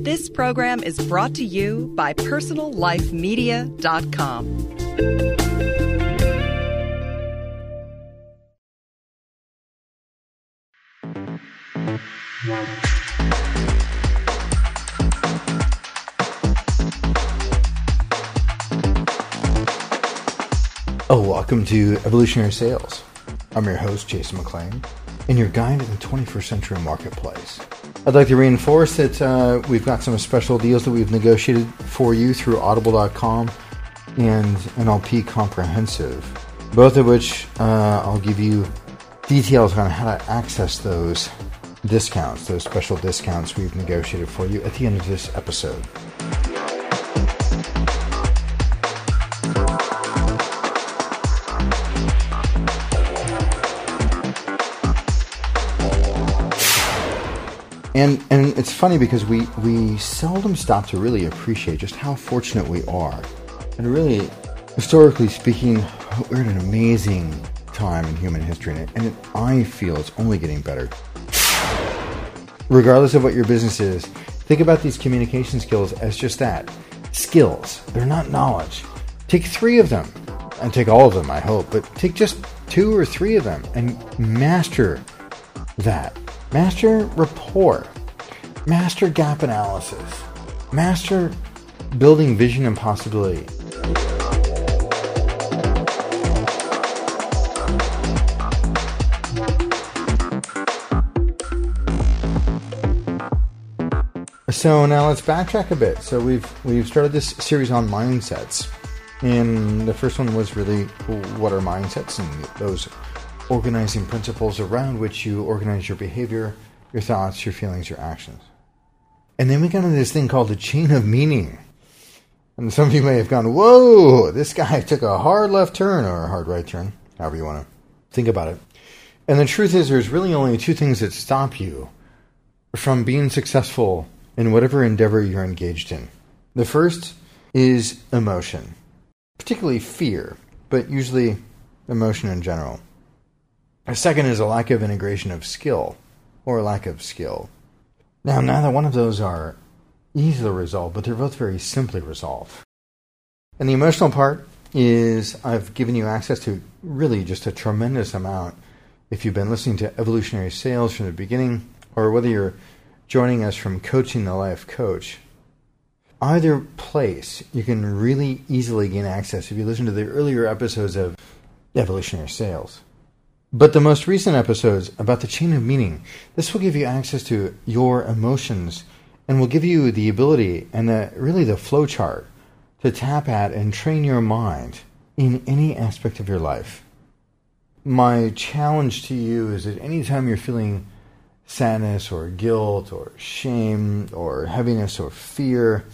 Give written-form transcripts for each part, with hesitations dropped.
This program is brought to you by PersonalLifeMedia.com. Welcome to Evolutionary Sales. I'm your host, Jason McLean, and your guide in the 21st century marketplace. I'd like to reinforce that we've got some special deals that we've negotiated for you through Audible.com and NLP Comprehensive, both of which I'll give you details on how to access those discounts, those special discounts we've negotiated for you at the end of this episode. And it's funny because we seldom stop to really appreciate just how fortunate we are. And really, historically speaking, we're in an amazing time in human history, and I feel it's only getting better. Regardless of what your business is, think about these communication skills as just that, skills. They're not knowledge. Take 3 of them, and take all of them, I hope, but take just 2 or 3 of them and master that. Master rapport, master gap analysis, master building vision and possibility. So now let's backtrack a bit. So we've started this series on mindsets, and the first one was really what are mindsets and those organizing principles around which you organize your behavior, your thoughts, your feelings, your actions. And then we got into this thing called the chain of meaning. And some of you may have gone, whoa, this guy took a hard left turn or a hard right turn, however you want to think about it. And the truth is there's really only 2 things that stop you from being successful in whatever endeavor you're engaged in. The first is emotion, particularly fear, but usually emotion in general. A second is a lack of integration of skill, or a lack of skill. Now, neither one of those are easily resolved, but they're both very simply resolved. And the emotional part is I've given you access to really just a tremendous amount if you've been listening to Evolutionary Sales from the beginning, or whether you're joining us from Coaching the Life Coach. Either place, you can really easily gain access if you listen to the earlier episodes of Evolutionary Sales. But the most recent episodes about the chain of meaning, this will give you access to your emotions and will give you the ability and the flow chart to tap at and train your mind in any aspect of your life. My challenge to you is that anytime you're feeling sadness or guilt or shame or heaviness or fear,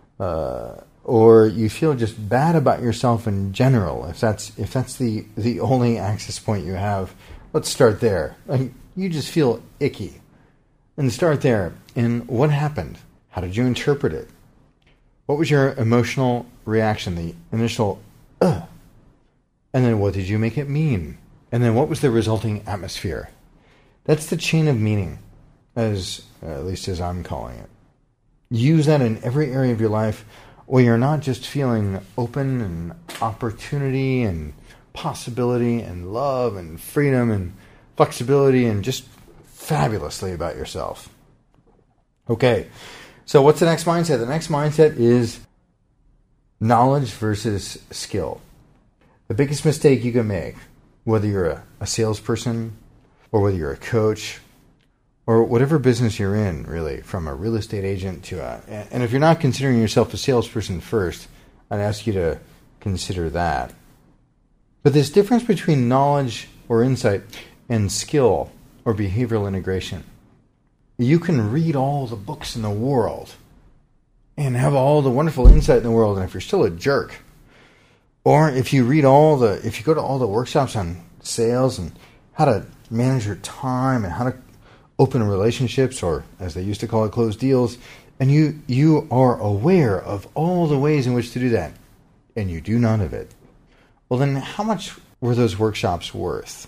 or you feel just bad about yourself in general, if that's the only access point you have, let's start there. You just feel icky. And start there. And what happened? How did you interpret it? What was your emotional reaction, the initial, And then what did you make it mean? And then what was the resulting atmosphere? That's the chain of meaning, at least as I'm calling it. Use that in every area of your life where you're not just feeling open and opportunity and possibility and love and freedom and flexibility and just fabulously about yourself. Okay, so what's the next mindset? The next mindset is knowledge versus skill. The biggest mistake you can make, whether you're a salesperson or whether you're a coach or whatever business you're in, really, from a real estate agent to and if you're not considering yourself a salesperson first, I'd ask you to consider that. But this difference between knowledge or insight and skill or behavioral integration, you can read all the books in the world and have all the wonderful insight in the world, and if you're still a jerk, or if you go to all the workshops on sales and how to manage your time and how to open relationships, or as they used to call it, close deals, and you are aware of all the ways in which to do that, and you do none of it, well then how much were those workshops worth?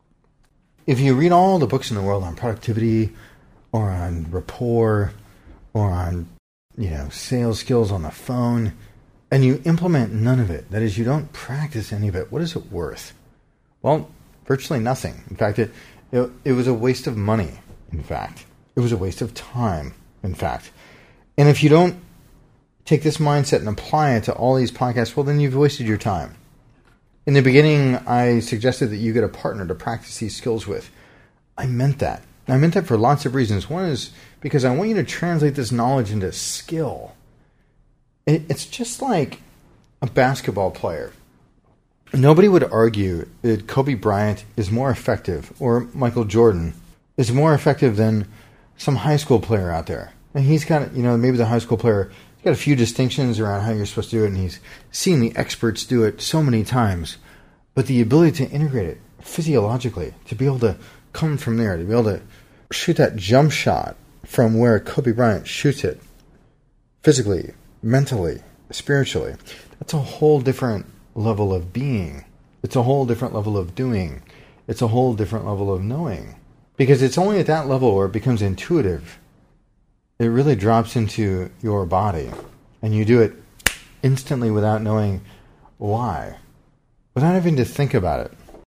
If you read all the books in the world on productivity or on rapport or on, sales skills on the phone, and you implement none of it. That is, you don't practice any of it. What is it worth? Well, virtually nothing. In fact, it was a waste of money, in fact. It was a waste of time, in fact. And if you don't take this mindset and apply it to all these podcasts, well, then you've wasted your time. In the beginning, I suggested that you get a partner to practice these skills with. I meant that. I meant that for lots of reasons. One is because I want you to translate this knowledge into skill. It's just like a basketball player. Nobody would argue that Kobe Bryant is more effective, or Michael Jordan is more effective than some high school player out there. And he's got, maybe the high school player, he's got a few distinctions around how you're supposed to do it, and he's seen the experts do it so many times. But the ability to integrate it physiologically, to be able to come from there, to be able to shoot that jump shot from where Kobe Bryant shoots it, physically, mentally, spiritually, that's a whole different level of being. It's a whole different level of doing. It's a whole different level of knowing. Because it's only at that level where it becomes intuitive. It really drops into your body. And you do it instantly without knowing why. Without having to think about it.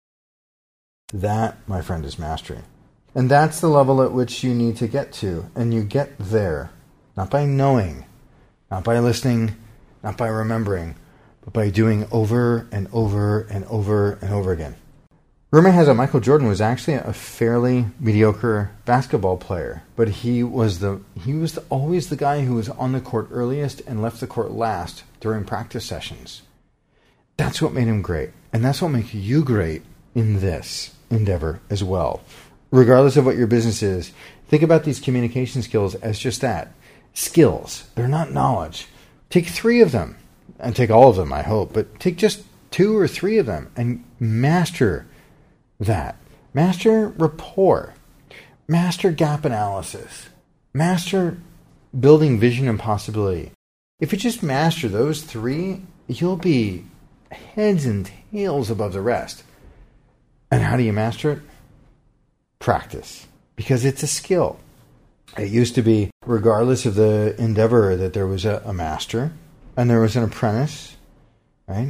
That, my friend, is mastery. And that's the level at which you need to get to. And you get there, not by knowing, not by listening, not by remembering, but by doing over and over and over and over again. Rumor has it Michael Jordan was actually a fairly mediocre basketball player, but he was always the guy who was on the court earliest and left the court last during practice sessions. That's what made him great, and that's what makes you great in this endeavor as well. Regardless of what your business is, think about these communication skills as just that. Skills. They're not knowledge. Take 3 of them, and take all of them, I hope, but take just 2 or 3 of them and master that. Master rapport. Master gap analysis. Master building vision and possibility. If you just master those 3, you'll be heads and tails above the rest. And how do you master it? Practice. Because it's a skill. It used to be, regardless of the endeavor, that there was a master and there was an apprentice, right?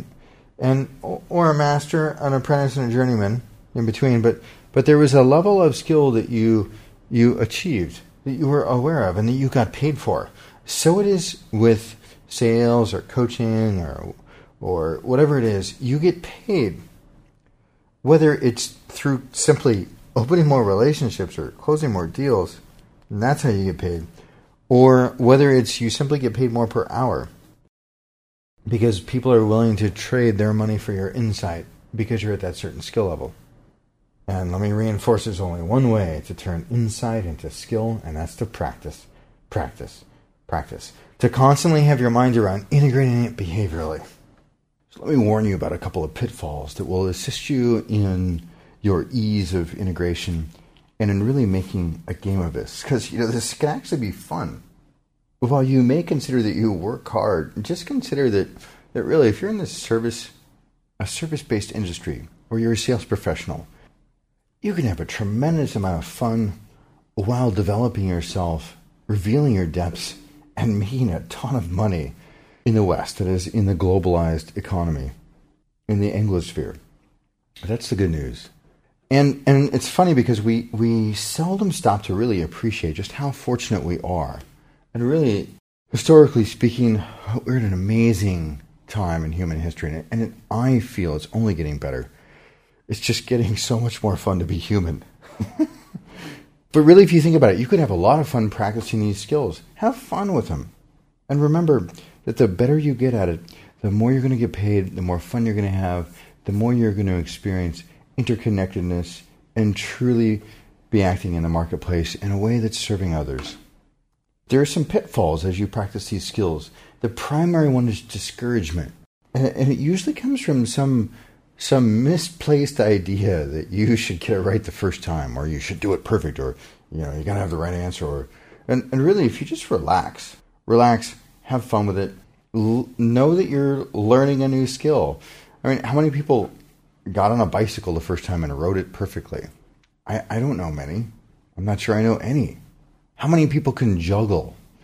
Or a master, an apprentice, and a journeyman in between. But there was a level of skill that you achieved, that you were aware of, and that you got paid for. So it is with sales or coaching or whatever it is. You get paid, whether it's through simply opening more relationships or closing more deals, and that's how you get paid, or whether it's you simply get paid more per hour because people are willing to trade their money for your insight because you're at that certain skill level. And let me reinforce, there's only one way to turn insight into skill, and that's to practice, practice, practice. To constantly have your mind around integrating it behaviorally. So let me warn you about a couple of pitfalls that will assist you in your ease of integration and in really making a game of this. Because, this can actually be fun. While you may consider that you work hard, just consider that really, if you're in this a service-based industry, or you're a sales professional, you can have a tremendous amount of fun while developing yourself, revealing your depths, and making a ton of money in the West, that is, in the globalized economy, in the Anglosphere. That's the good news. And it's funny because we seldom stop to really appreciate just how fortunate we are. And really, historically speaking, we're at an amazing time in human history. And I feel it's only getting better. It's just getting so much more fun to be human. But really, if you think about it, you could have a lot of fun practicing these skills. Have fun with them. And remember that the better you get at it, the more you're going to get paid, the more fun you're going to have, the more you're going to experience interconnectedness and truly be acting in the marketplace in a way that's serving others. There are some pitfalls as you practice these skills. The primary one is discouragement. And it usually comes from some misplaced idea that you should get it right the first time, or you should do it perfect, or you got to have the right answer. And really, if you just relax, have fun with it, know that you're learning a new skill. I mean, how many people got on a bicycle the first time and rode it perfectly? I don't know many. I'm not sure I know any. How many people can juggle?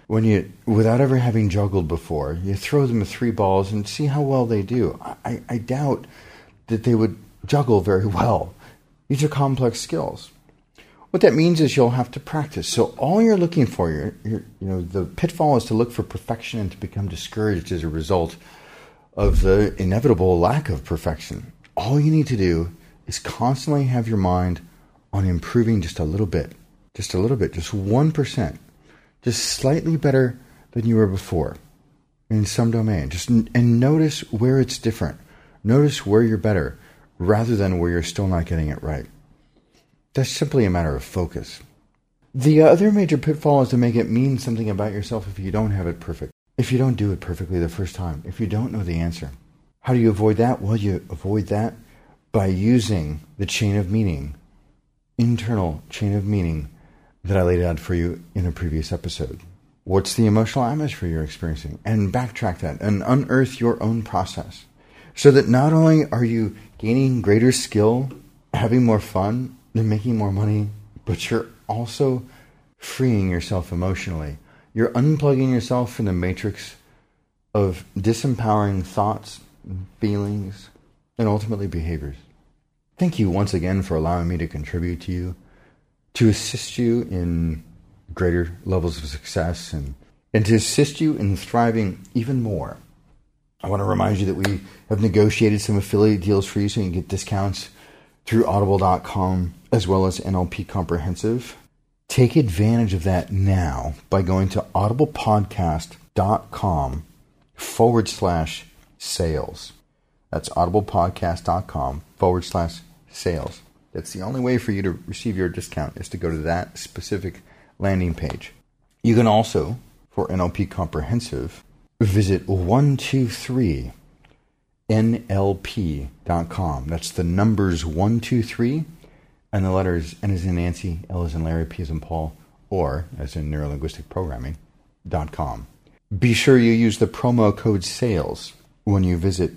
without ever having juggled before, you throw them 3 balls and see how well they do. I doubt that they would juggle very well. These are complex skills. What that means is you'll have to practice. So all you're looking for, the pitfall is to look for perfection and to become discouraged as a result of the inevitable lack of perfection. All you need to do is constantly have your mind on improving just a little bit, just 1%, just slightly better than you were before in some domain. And notice where it's different. Notice where you're better rather than where you're still not getting it right. That's simply a matter of focus. The other major pitfall is to make it mean something about yourself if you don't have it perfect. If you don't do it perfectly the first time. If you don't know the answer. How do you avoid that? Well, you avoid that by using the chain of meaning, internal chain of meaning that I laid out for you in a previous episode. What's the emotional atmosphere you're experiencing? And backtrack that and unearth your own process. So that not only are you gaining greater skill, having more fun, and making more money, but you're also freeing yourself emotionally. You're unplugging yourself from the matrix of disempowering thoughts, feelings, and ultimately behaviors. Thank you once again for allowing me to contribute to you, to assist you in greater levels of success and to assist you in thriving even more. I want to remind you that we have negotiated some affiliate deals for you so you can get discounts through audible.com as well as NLP Comprehensive. Take advantage of that now by going to audiblepodcast.com/sales. That's audiblepodcast.com/sales. That's the only way for you to receive your discount is to go to that specific landing page. You can also, for NLP Comprehensive, visit 123nlp.com. That's the numbers 123 and the letters N as in Nancy, L as in Larry, P as in Paul, or as in neurolinguistic programming.com. Be sure you use the promo code SALES when you visit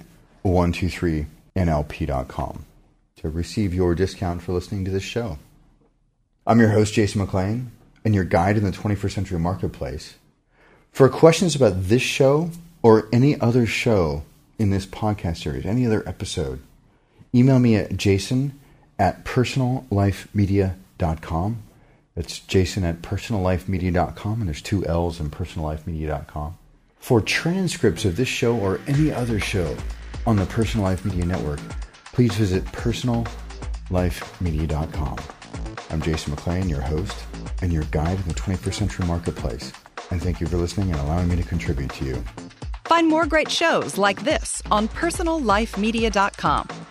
123nlp.com to receive your discount for listening to this show. I'm your host, Jason McLean, and your guide in the 21st century marketplace. For questions about this show or any other show in this podcast series, any other episode, email me at jason@personallifemedia.com. That's jason@personallifemedia.com, and there's 2 L's in personallifemedia.com. For transcripts of this show or any other show on the Personal Life Media Network, please visit personallifemedia.com. I'm Jason McLean, your host and your guide in the 21st century marketplace. And thank you for listening and allowing me to contribute to you. Find more great shows like this on personallifemedia.com.